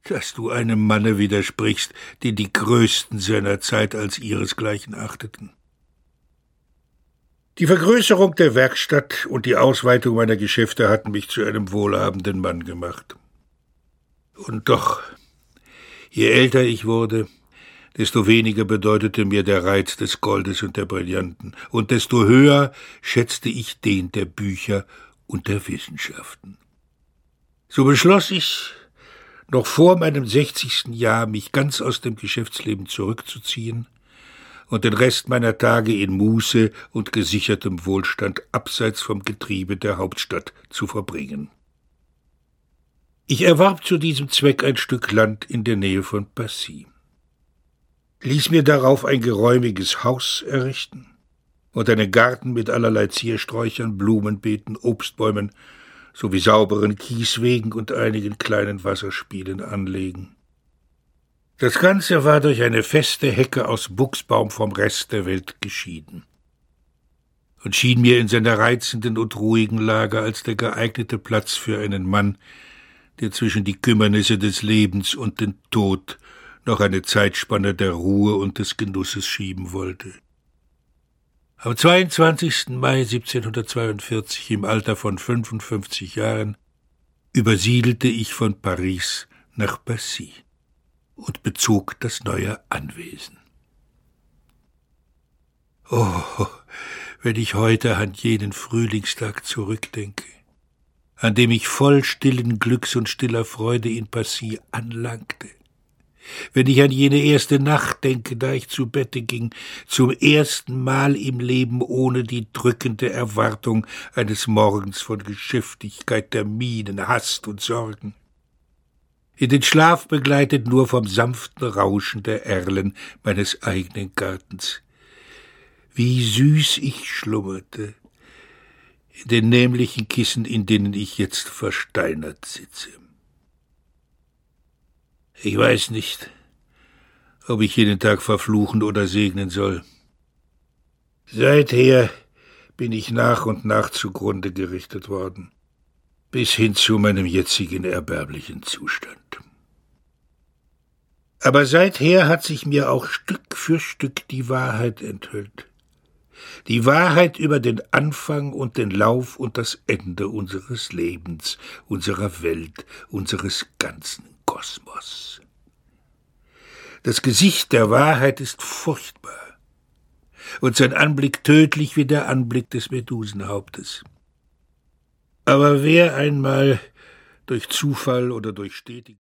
dass du einem Manne widersprichst, den die Größten seiner Zeit als ihresgleichen achteten. Die Vergrößerung der Werkstatt und die Ausweitung meiner Geschäfte hatten mich zu einem wohlhabenden Mann gemacht. Und doch, je älter ich wurde, desto weniger bedeutete mir der Reiz des Goldes und der Brillanten, und desto höher schätzte ich den der Bücher und der Wissenschaften. So beschloss ich, noch vor meinem 60. Jahr mich ganz aus dem Geschäftsleben zurückzuziehen und den Rest meiner Tage in Muße und gesichertem Wohlstand abseits vom Getriebe der Hauptstadt zu verbringen. Ich erwarb zu diesem Zweck ein Stück Land in der Nähe von Passy, ließ mir darauf ein geräumiges Haus errichten und einen Garten mit allerlei Ziersträuchern, Blumenbeeten, Obstbäumen sowie sauberen Kieswegen und einigen kleinen Wasserspielen anlegen. Das Ganze war durch eine feste Hecke aus Buchsbaum vom Rest der Welt geschieden und schien mir in seiner reizenden und ruhigen Lage als der geeignete Platz für einen Mann, der zwischen die Kümmernisse des Lebens und den Tod noch eine Zeitspanne der Ruhe und des Genusses schieben wollte. Am 22. Mai 1742, im Alter von 55 Jahren, übersiedelte ich von Paris nach Passy und bezog das neue Anwesen. Oh, wenn ich heute an jenen Frühlingstag zurückdenke, an dem ich voll stillen Glücks und stiller Freude in Passy anlangte, wenn ich an jene erste Nacht denke, da ich zu Bette ging, zum ersten Mal im Leben ohne die drückende Erwartung eines Morgens von Geschäftigkeit, Terminen, Hast und Sorgen, in den Schlaf begleitet nur vom sanften Rauschen der Erlen meines eigenen Gartens. Wie süß ich schlummerte, in den nämlichen Kissen, in denen ich jetzt versteinert sitze. Ich weiß nicht, ob ich jeden Tag verfluchen oder segnen soll. Seither bin ich nach und nach zugrunde gerichtet worden, bis hin zu meinem jetzigen erbärmlichen Zustand. Aber seither hat sich mir auch Stück für Stück die Wahrheit enthüllt. Die Wahrheit über den Anfang und den Lauf und das Ende unseres Lebens, unserer Welt, unseres ganzen Kosmos. Das Gesicht der Wahrheit ist furchtbar und sein Anblick tödlich wie der Anblick des Medusenhauptes. Aber wer einmal durch Zufall oder durch stetige